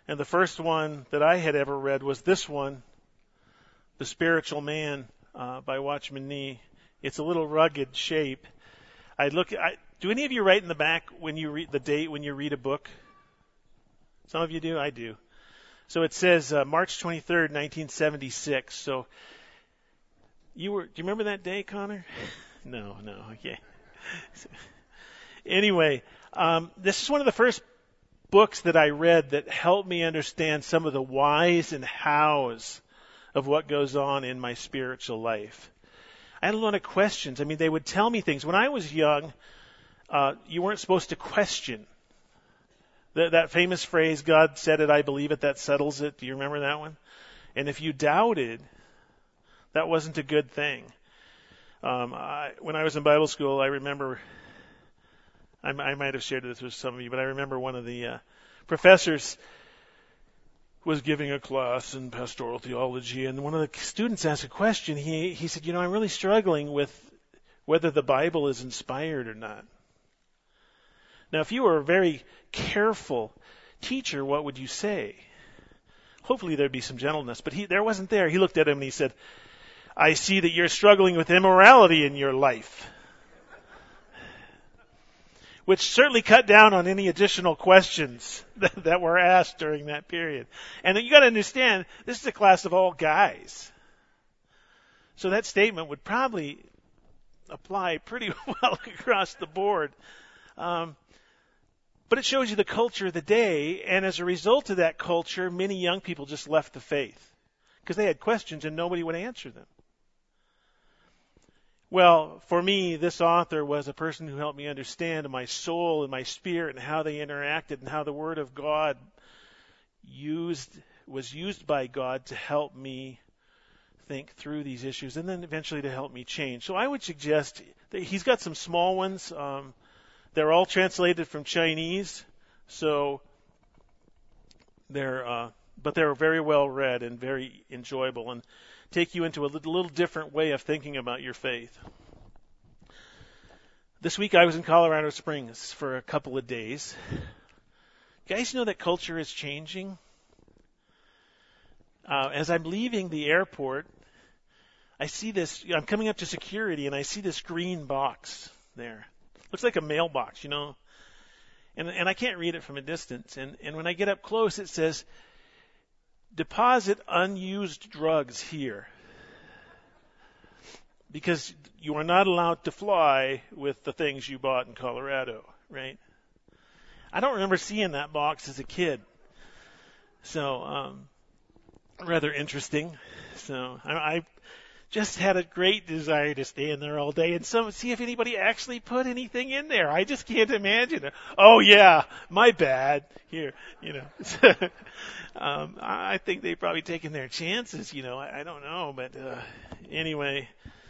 And the first one that I had ever read was this one, The Spiritual Man, by Watchman Nee. It's a little rugged shape. Do any of you write in the back when you read the date when you read a book? Some of you do? I do. So it says March 23rd, 1976. So do you remember that day, Connor? No, okay. Anyway, this is one of the first books that I read that helped me understand some of the whys and hows of what goes on in my spiritual life. I had a lot of questions. I mean, they would tell me things. When I was young, you weren't supposed to question. That famous phrase, God said it, I believe it, that settles it. Do you remember that one? And if you doubted, that wasn't a good thing. When I was in Bible school, I remember, I might have shared this with some of you, but I remember one of the professors was giving a class in pastoral theology, and one of the students asked a question. He said, I'm really struggling with whether the Bible is inspired or not. Now, if you were a very careful teacher, what would you say? Hopefully there'd be some gentleness, but there wasn't there. He looked at him and he said, I see that you're struggling with immorality in your life. Which certainly cut down on any additional questions that were asked during that period. And you got to understand, this is a class of all guys. So that statement would probably apply pretty well across the board. But it shows you the culture of the day, and as a result of that culture, many young people just left the faith because they had questions and nobody would answer them. Well, for me, this author was a person who helped me understand my soul and my spirit and how they interacted and how the Word of God was used by God to help me think through these issues and then eventually to help me change. So I would suggest that he's got some small ones. They're all translated from Chinese, so but they're very well read and very enjoyable and take you into a little different way of thinking about your faith. This week I was in Colorado Springs for a couple of days. Guys know that culture is changing? As I'm leaving the airport, I see this, I'm coming up to security and I see this green box there. Looks like a mailbox, and I can't read it from a distance. And when I get up close, it says, deposit unused drugs here. Because you are not allowed to fly with the things you bought in Colorado, right? I don't remember seeing that box as a kid. So, rather interesting. So, I just had a great desire to stay in there all day and see if anybody actually put anything in there. I just can't imagine it. Oh yeah, my bad. Here, I think they've probably taken their chances, I don't know, but anyway,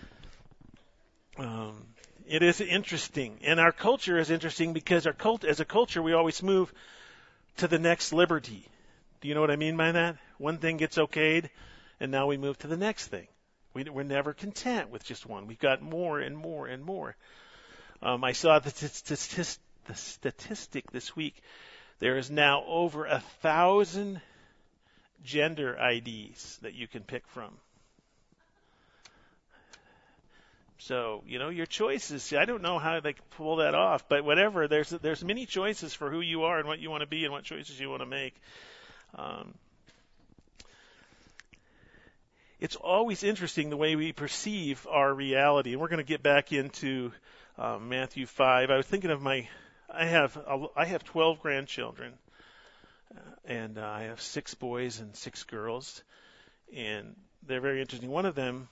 it is interesting. And our culture is interesting because as a culture, we always move to the next liberty. Do you know what I mean by that? One thing gets okayed, and now we move to the next thing. We're never content with just one. We've got more and more and more. I saw the statistic this week. There is now over 1,000 gender IDs that you can pick from. So, your choices. I don't know how they pull that off, but whatever. There's many choices for who you are and what you want to be and what choices you want to make. It's always interesting the way we perceive our reality. And we're going to get back into Matthew 5. I was thinking of I have 12 grandchildren, and I have 6 boys and 6 girls, and they're very interesting. One of them,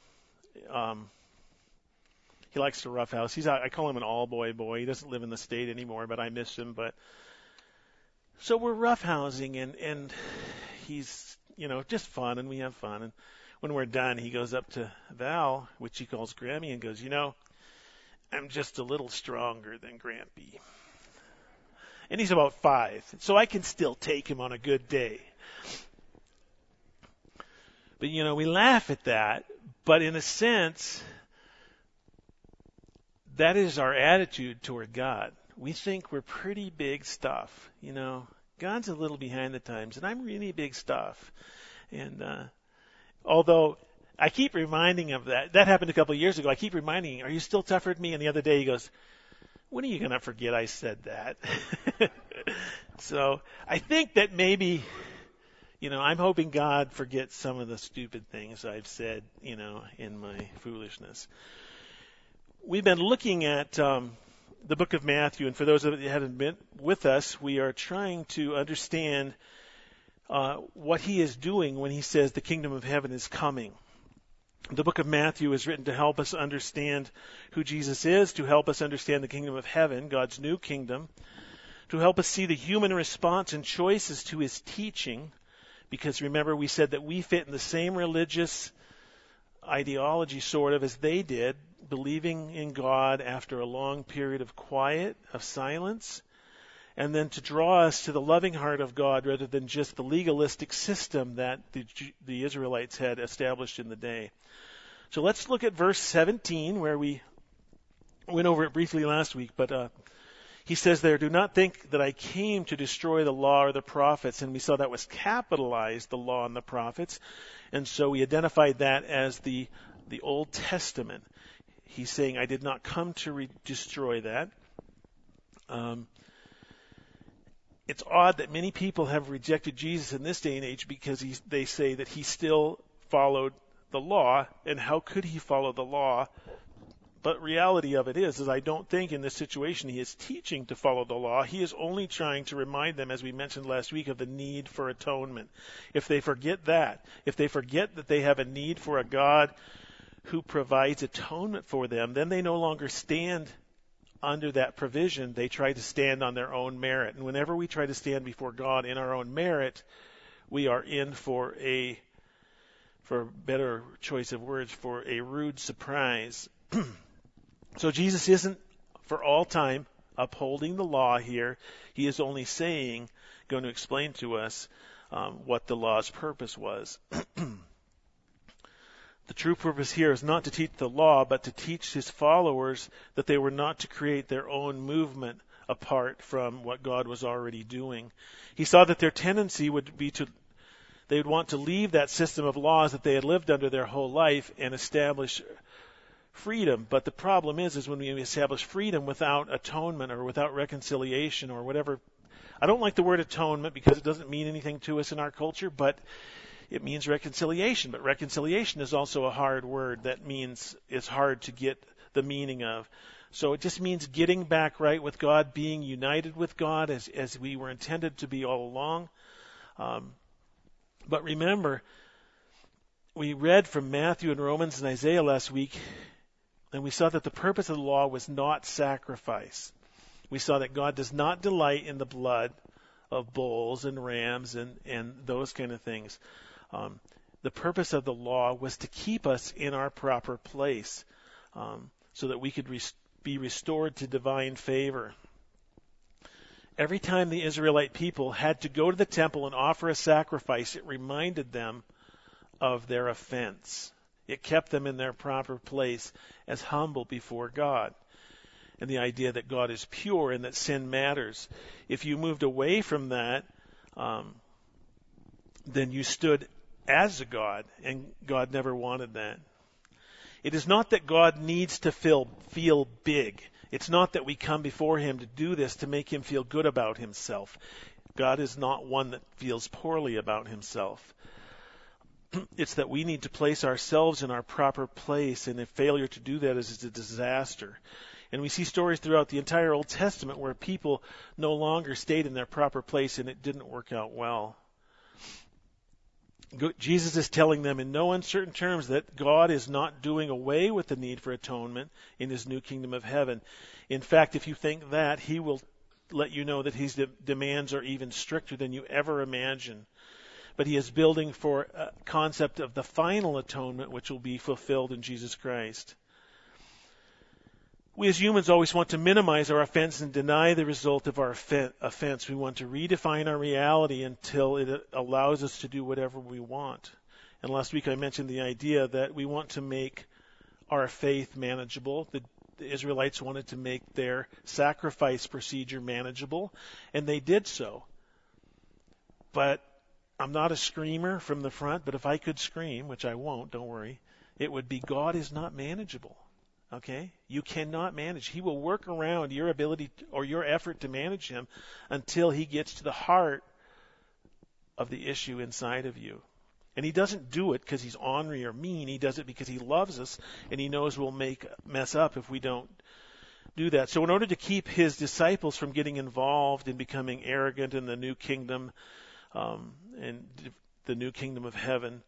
he likes to roughhouse. I call him an all-boy boy. He doesn't live in the state anymore, but I miss him. So we're roughhousing, and he's, just fun, and we have fun. And when we're done, he goes up to Val, which he calls Grammy, and goes, I'm just a little stronger than Grampy. And he's about 5, so I can still take him on a good day. But, we laugh at that, but in a sense, that is our attitude toward God. We think we're pretty big stuff, God's a little behind the times, and I'm really big stuff. And although I keep reminding him that happened a couple of years ago. I keep reminding him, are you still tougher than me? And the other day he goes, when are you going to forget I said that? So I think that maybe, I'm hoping God forgets some of the stupid things I've said, in my foolishness. We've been looking at the book of Matthew, and for those of you who haven't been with us, we are trying to understand what he is doing when he says the kingdom of heaven is coming. The book of Matthew is written to help us understand who Jesus is, to help us understand the kingdom of heaven, God's new kingdom, to help us see the human response and choices to his teaching, because remember we said that we fit in the same religious ideology sort of as they did, believing in God after a long period of quiet, of silence, and then to draw us to the loving heart of God rather than just the legalistic system that the Israelites had established in the day. So let's look at verse 17, where we went over it briefly last week, but he says there, do not think that I came to destroy the law or the prophets, and we saw that was capitalized, the law and the prophets, and so we identified that as the Old Testament. He's saying, I did not come to destroy that. It's odd that many people have rejected Jesus in this day and age because they say that he still followed the law, and how could he follow the law? But reality of it is I don't think in this situation he is teaching to follow the law. He is only trying to remind them, as we mentioned last week, of the need for atonement. If they forget that they have a need for a God who provides atonement for them, then they no longer stand under that provision. They try to stand on their own merit. And whenever we try to stand before God in our own merit, we are in for a better choice of words, for a rude surprise. So Jesus isn't for all time upholding the law here. He is only going to explain to us what the law's purpose was. The true purpose here is not to teach the law, but to teach his followers that they were not to create their own movement apart from what God was already doing. He saw that their tendency would be they would want to leave that system of laws that they had lived under their whole life and establish freedom. But the problem is when we establish freedom without atonement or without reconciliation or whatever. I don't like the word atonement because it doesn't mean anything to us in our culture, but it means reconciliation. But reconciliation is also a hard word that means it's hard to get the meaning of. So it just means getting back right with God, being united with God as we were intended to be all along. But remember, we read from Matthew and Romans and Isaiah last week, and we saw that the purpose of the law was not sacrifice. We saw that God does not delight in the blood of bulls and rams and those kind of things. The purpose of the law was to keep us in our proper place so that we could be restored to divine favor. Every time the Israelite people had to go to the temple and offer a sacrifice, it reminded them of their offense. It kept them in their proper place as humble before God. And the idea that God is pure and that sin matters. If you moved away from that, then you stood as a God, and God never wanted that. It is not that God needs to feel big. It's not that we come before him to do this to make him feel good about himself. God is not one that feels poorly about himself. It's that we need to place ourselves in our proper place, and a failure to do that is a disaster. And we see stories throughout the entire Old Testament where people no longer stayed in their proper place and it didn't work out well. Jesus is telling them in no uncertain terms that God is not doing away with the need for atonement in his new kingdom of heaven. In fact, if you think that, he will let you know that his demands are even stricter than you ever imagine. But he is building for a concept of the final atonement, which will be fulfilled in Jesus Christ. We as humans always want to minimize our offense and deny the result of our offense. We want to redefine our reality until it allows us to do whatever we want. And last week I mentioned the idea that we want to make our faith manageable. The Israelites wanted to make their sacrifice procedure manageable, and they did so. But I'm not a screamer from the front, but if I could scream, which I won't, don't worry, it would be God is not manageable. Okay? You cannot manage. He will work around your ability or your effort to manage him until he gets to the heart of the issue inside of you. And he doesn't do it because he's ornery or mean. He does it because he loves us and he knows we'll mess up if we don't do that. So in order to keep his disciples from getting involved in becoming arrogant in the new kingdom, and the new kingdom of heaven,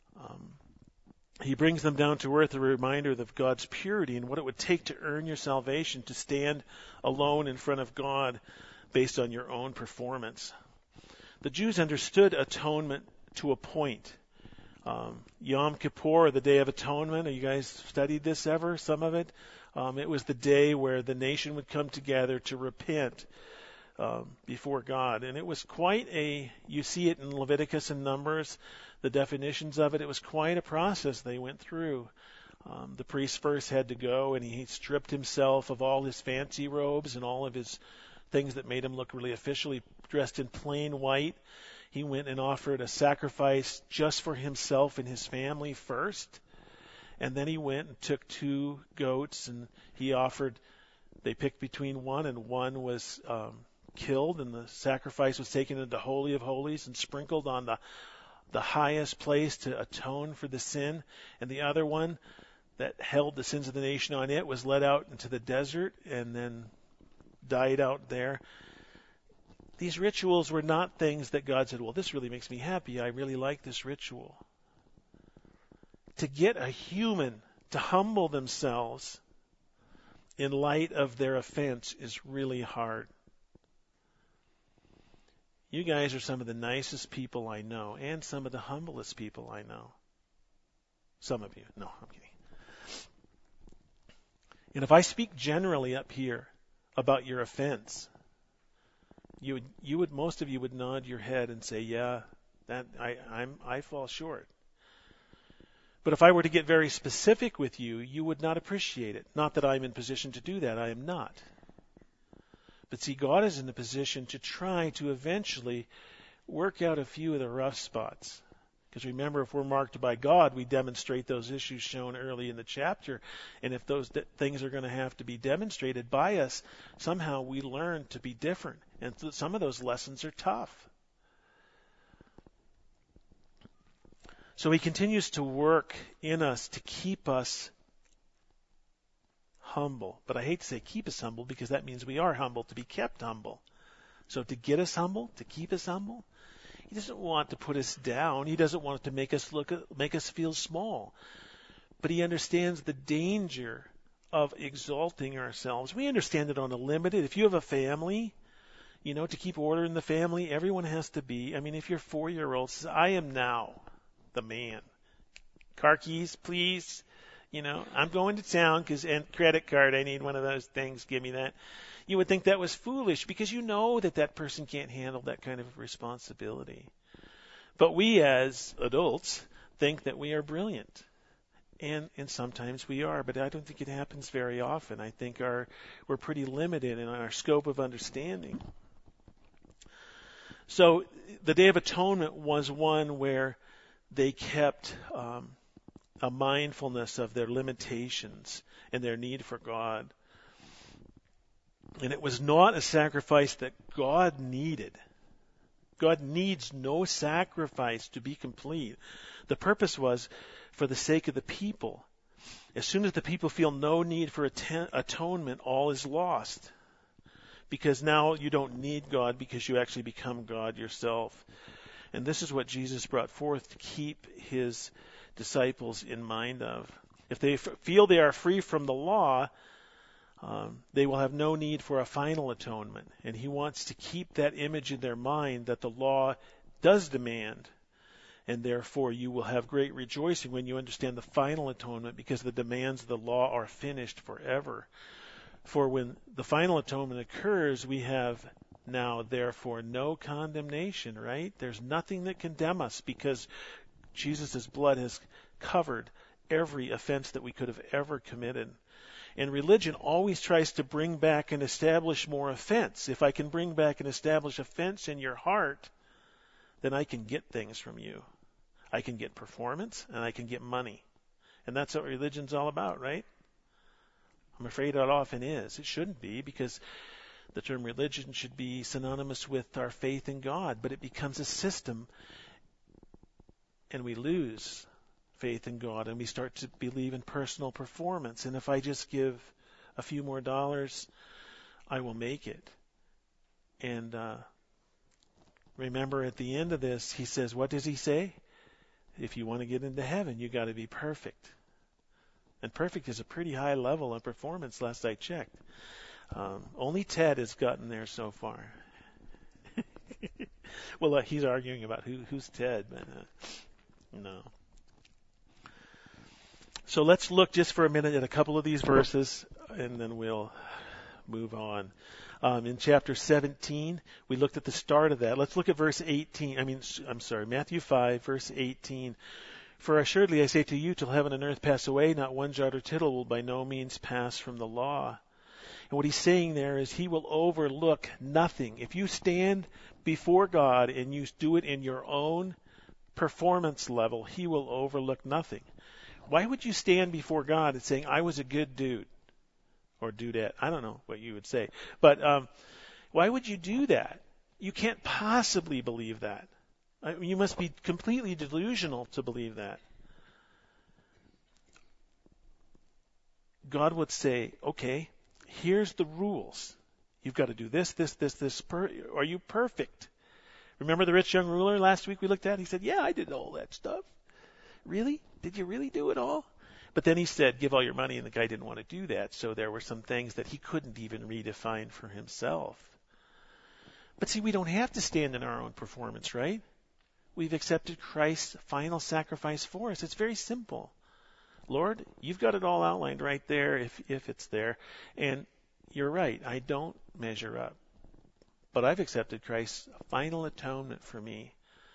he brings them down to earth, a reminder of God's purity and what it would take to earn your salvation, to stand alone in front of God based on your own performance. The Jews understood atonement to a point. Yom Kippur, the Day of Atonement. Have you guys studied this ever? Some of it? It was the day where the nation would come together to repent before God. And it was you see it in Leviticus and Numbers, the definitions of it. It was quite a process they went through. The priest first had to go and he stripped himself of all his fancy robes and all of his things that made him look really official. He dressed in plain white. He went and offered a sacrifice just for himself and his family first. And then he went and took 2 goats and they picked between one, and one was killed, and the sacrifice was taken into the Holy of Holies and sprinkled on the highest place to atone for the sin. And the other one that held the sins of the nation on it was led out into the desert and then died out there. These rituals were not things that God said, well, this really makes me happy. I really like this ritual. To get a human to humble themselves in light of their offense is really hard. You guys are some of the nicest people I know, and some of the humblest people I know. Some of you. No, I'm kidding. And if I speak generally up here about your offense, most of you would nod your head and say, yeah, that I fall short. But if I were to get very specific with you, you would not appreciate it. Not that I'm in position to do that. I am not. But see, God is in a position to try to eventually work out a few of the rough spots. Because remember, if we're marked by God, we demonstrate those issues shown early in the chapter. And if those things are going to have to be demonstrated by us, somehow we learn to be different. And some of those lessons are tough. So he continues to work in us to keep us humble. But I hate to say keep us humble, because that means we are humble to be kept humble. So to get us humble, to keep us humble, he doesn't want to put us down. He doesn't want to make us feel small. But he understands the danger of exalting ourselves. We understand it on a limited. If you have a family, to keep order in the family, everyone has to be. I mean, if your 4-year-old says, I am now the man. Car keys, please. I'm going to town and credit card, I need one of those things. Give me that. You would think that was foolish, because you know that person can't handle that kind of responsibility. But we as adults think that we are brilliant. And sometimes we are, but I don't think it happens very often. I think we're pretty limited in our scope of understanding. So the Day of Atonement was one where they kept a mindfulness of their limitations and their need for God. And it was not a sacrifice that God needed. God needs no sacrifice to be complete. The purpose was for the sake of the people. As soon as the people feel no need for atonement, all is lost. Because now you don't need God, because you actually become God yourself. And this is what Jesus brought forth to keep his disciples in mind of. If they feel they are free from the law, they will have no need for a final atonement. And he wants to keep that image in their mind that the law does demand. And therefore you will have great rejoicing when you understand the final atonement, because the demands of the law are finished forever. For when the final atonement occurs, we have now, therefore, no condemnation, right? There's nothing that condemns us, because Jesus' blood has covered every offense that we could have ever committed. And religion always tries to bring back and establish more offense. If I can bring back and establish offense in your heart, then I can get things from you. I can get performance and I can get money. And that's what religion's all about, right? I'm afraid it often is. It shouldn't be, because the term religion should be synonymous with our faith in God, but it becomes a system and we lose faith in God and we start to believe in personal performance. And if I just give a few more dollars, I will make it. And remember, at the end of this, he says, what does he say? If you want to get into heaven, you got to be perfect. And perfect is a pretty high level of performance, last I checked. Only Ted has gotten there so far. Well, he's arguing about who's Ted, but no. So let's look just for a minute at a couple of these verses, and then we'll move on. In chapter 17, we looked at the start of that. Let's look at verse 18. Matthew 5, verse 18. For assuredly I say to you, till heaven and earth pass away, not one jot or tittle will by no means pass from the law. And what he's saying there is he will overlook nothing. If you stand before God and you do it in your own performance level, he will overlook nothing. Why would you stand before God and saying, I was a good dude? Or dudette. I don't know what you would say. But why would you do that? You can't possibly believe that. You must be completely delusional to believe that. God would say, okay, here's the rules. You've got to do this. Are you perfect? Remember the rich young ruler last week we looked at? He said, yeah, I did all that stuff. Really? Did you really do it all? But then he said, give all your money, and the guy didn't want to do that. So there were some things that he couldn't even redefine for himself. But see, we don't have to stand in our own performance, right? We've accepted Christ's final sacrifice for us. It's very simple. Lord, you've got it all outlined right there if it's there. And you're right, I don't measure up. But I've accepted Christ's final atonement for me.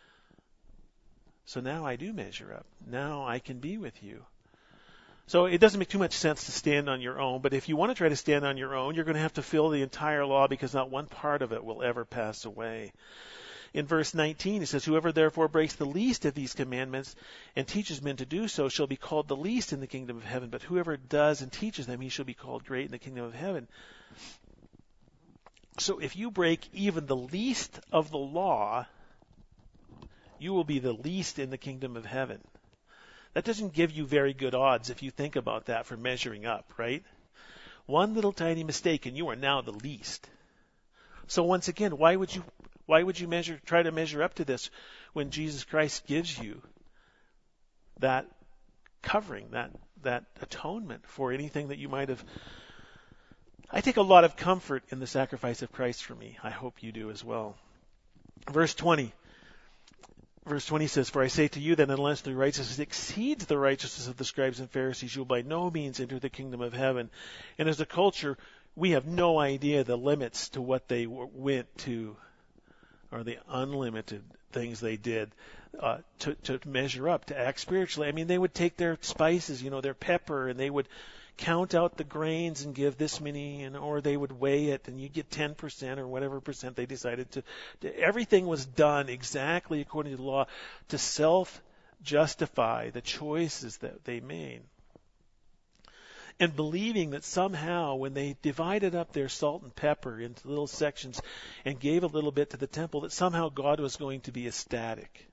So now I do measure up. Now I can be with you. So it doesn't make too much sense to stand on your own, but if you want to try to stand on your own, you're going to have to fill the entire law, because not one part of it will ever pass away. In verse 19, it says, whoever therefore breaks the least of these commandments and teaches men to do so shall be called the least in the kingdom of heaven, but whoever does and teaches them, he shall be called great in the kingdom of heaven. So if you break even the least of the law, you will be the least in the kingdom of heaven. That doesn't give you very good odds if you think about that for measuring up, right? One little tiny mistake and you are now the least. So once again, why would you try to measure up to this when Jesus Christ gives you that covering, that atonement for anything that you might have? I take a lot of comfort in the sacrifice of Christ for me. I hope you do as well. Verse 20 says, for I say to you that unless the righteousness exceeds the righteousness of the scribes and Pharisees, you will by no means enter the kingdom of heaven. And as a culture, we have no idea the limits to what they went to, or the unlimited things they did to measure up, to act spiritually. I mean, they would take their spices, their pepper, and they would count out the grains and give this many, or they would weigh it and you get 10% or whatever percent they decided to. Everything was done exactly according to the law to self-justify the choices that they made. And believing that somehow when they divided up their salt and pepper into little sections and gave a little bit to the temple, that somehow God was going to be ecstatic.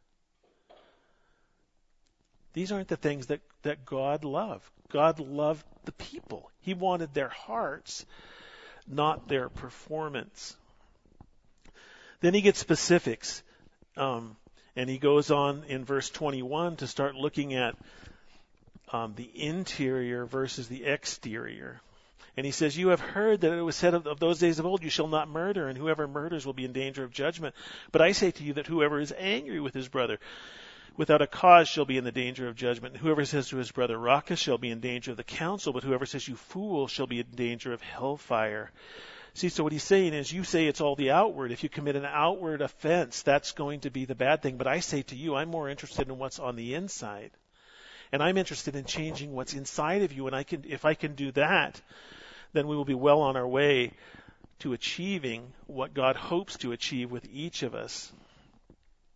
These aren't the things that God loved. God loved the people. He wanted their hearts, not their performance. Then he gets specifics. And he goes on in verse 21 to start looking at the interior versus the exterior. And he says, you have heard that it was said of those days of old, you shall not murder, and whoever murders will be in danger of judgment. But I say to you that whoever is angry with his brother without a cause shall be in the danger of judgment. And whoever says to his brother, Raca, shall be in danger of the council, but whoever says, you fool, shall be in danger of hellfire. See, so what he's saying is, you say it's all the outward. If you commit an outward offense, that's going to be the bad thing. But I say to you, I'm more interested in what's on the inside. And I'm interested in changing what's inside of you. And if I can do that, then we will be well on our way to achieving what God hopes to achieve with each of us.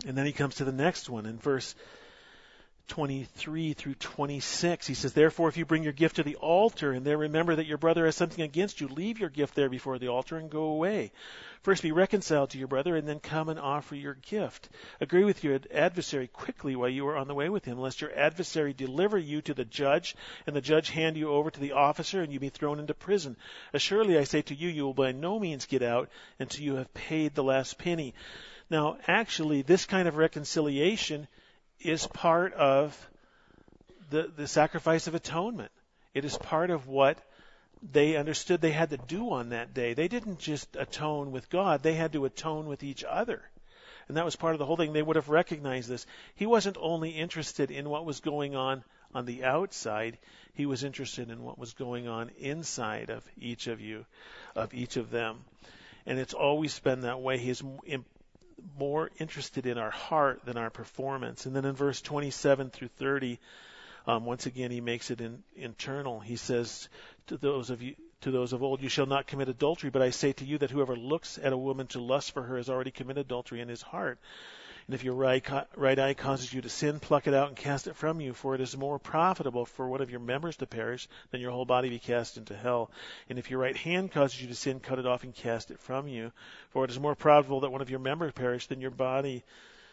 And then he comes to the next one in verse 23 through 26. He says, therefore, if you bring your gift to the altar and there remember that your brother has something against you, leave your gift there before the altar and go away. First be reconciled to your brother and then come and offer your gift. Agree with your adversary quickly while you are on the way with him, lest your adversary deliver you to the judge and the judge hand you over to the officer and you be thrown into prison. Assuredly, I say to you, you will by no means get out until you have paid the last penny. Now, actually, this kind of reconciliation is part of the sacrifice of atonement. It is part of what they understood they had to do on that day. They didn't just atone with God, they had to atone with each other. And that was part of the whole thing. They would have recognized this. He wasn't only interested in what was going on the outside, he was interested in what was going on inside of each of you, of each of them. And it's always been that way. He is more interested in our heart than our performance. And then in verse 27 through 30, once again he makes it internal. He says to those of old, you shall not commit adultery, but I say to you that whoever looks at a woman to lust for her has already committed adultery in his heart. And if your right eye causes you to sin, pluck it out and cast it from you, for it is more profitable for one of your members to perish than your whole body be cast into hell. And if your right hand causes you to sin, cut it off and cast it from you, for it is more probable that one of your members perish than your body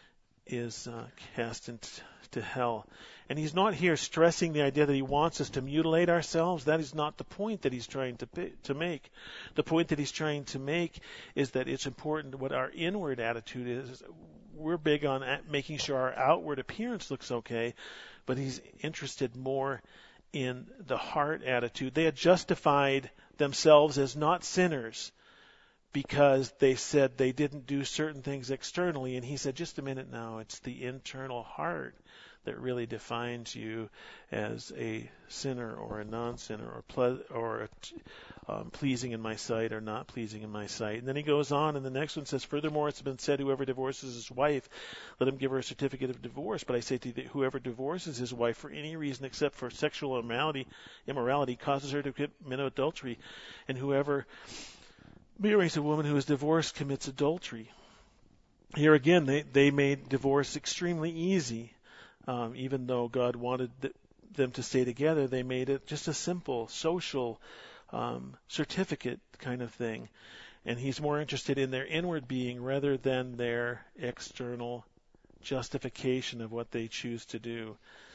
is cast into hell. And he's not here stressing the idea that he wants us to mutilate ourselves. That is not the point that he's trying to make. The point that he's trying to make is that it's important what our inward attitude is. We're big on making sure our outward appearance looks okay, but he's interested more in the heart attitude. They had justified themselves as not sinners because they said they didn't do certain things externally, and he said, just a minute now, it's the internal heart that really defines you as a sinner or a non-sinner or pleasing in my sight or not pleasing in my sight. And then he goes on, and the next one says, furthermore, it's been said, whoever divorces his wife, let him give her a certificate of divorce. But I say to you that whoever divorces his wife for any reason except for sexual immorality causes her to commit adultery. And whoever marries a woman who is divorced commits adultery. Here again, they made divorce extremely easy. Even though God wanted them to stay together, they made it just a simple social certificate kind of thing. And he's more interested in their inward being rather than their external justification of what they choose to do.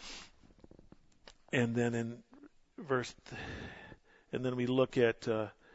And then in and then we look at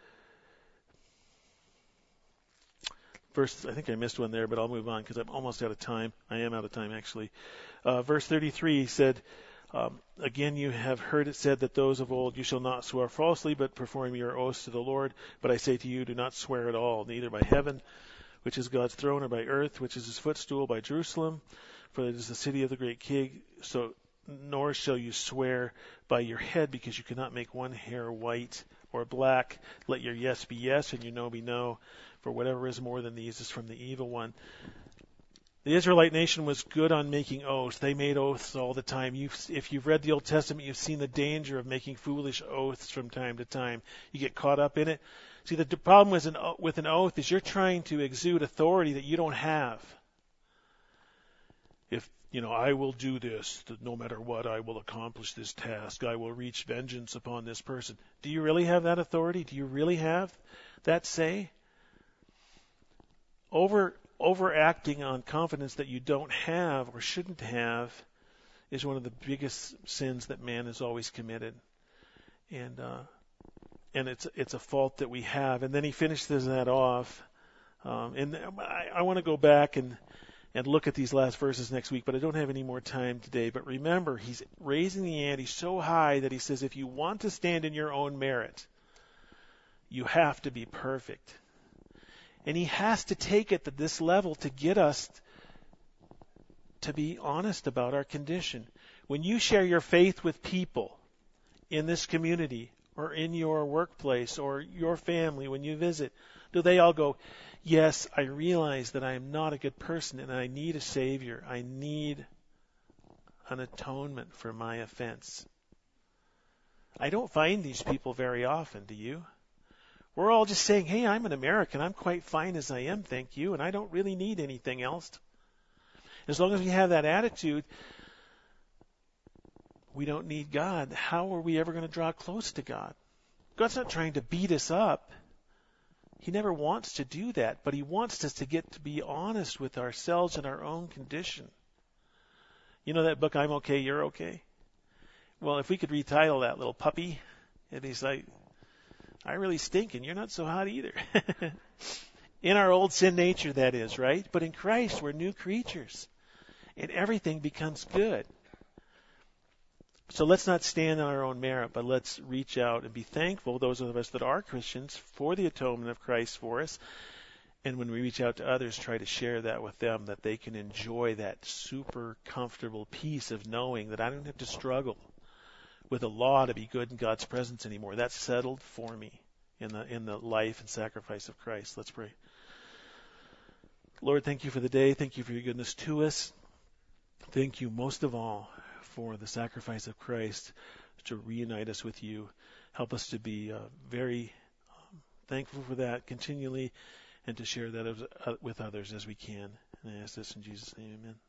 verse, I think I missed one there, but I'll move on because I'm almost out of time. I am out of time, actually. Verse 33 said, again, you have heard it said that those of old, you shall not swear falsely, but perform your oaths to the Lord. But I say to you, do not swear at all, neither by heaven, which is God's throne, or by earth, which is his footstool, by Jerusalem, for it is the city of the great king. So, nor shall you swear by your head, because you cannot make one hair white or black. Let your yes be yes, and your no be no. For whatever is more than these is from the evil one. The Israelite nation was good on making oaths. They made oaths all the time. If you've read the Old Testament, you've seen the danger of making foolish oaths from time to time. You get caught up in it. See, the problem with an oath is you're trying to exude authority that you don't have. If, I will do this, no matter what, I will accomplish this task. I will reach vengeance upon this person. Do you really have that authority? Do you really have that say? Overacting on confidence that you don't have or shouldn't have is one of the biggest sins that man has always committed, and it's a fault that we have. And then he finishes that off, and I want to go back and look at these last verses next week, but I don't have any more time today. But remember, he's raising the ante so high that he says, if you want to stand in your own merit, you have to be perfect. And he has to take it to this level to get us to be honest about our condition. When you share your faith with people in this community or in your workplace or your family when you visit, do they all go, yes, I realize that I am not a good person and I need a Savior. I need an atonement for my offense. I don't find these people very often, do you? We're all just saying, hey, I'm an American. I'm quite fine as I am, thank you, and I don't really need anything else. As long as we have that attitude, we don't need God. How are we ever going to draw close to God? God's not trying to beat us up. He never wants to do that, but he wants us to get to be honest with ourselves and our own condition. You know that book, I'm Okay, You're Okay? Well, if we could retitle that little puppy, and he's like, I really stink and you're not so hot either. In our old sin nature, that is, right? But in Christ, we're new creatures, and everything becomes good. So let's not stand on our own merit, but let's reach out and be thankful, those of us that are Christians, for the atonement of Christ for us. And when we reach out to others, try to share that with them, that they can enjoy that super comfortable peace of knowing that I don't have to struggle with a law to be good in God's presence anymore. That's settled for me in the life and sacrifice of Christ. Let's pray. Lord, thank you for the day. Thank you for your goodness to us. Thank you most of all for the sacrifice of Christ to reunite us with you. Help us to be very thankful for that continually and to share that with others as we can. And I ask this in Jesus' name, amen.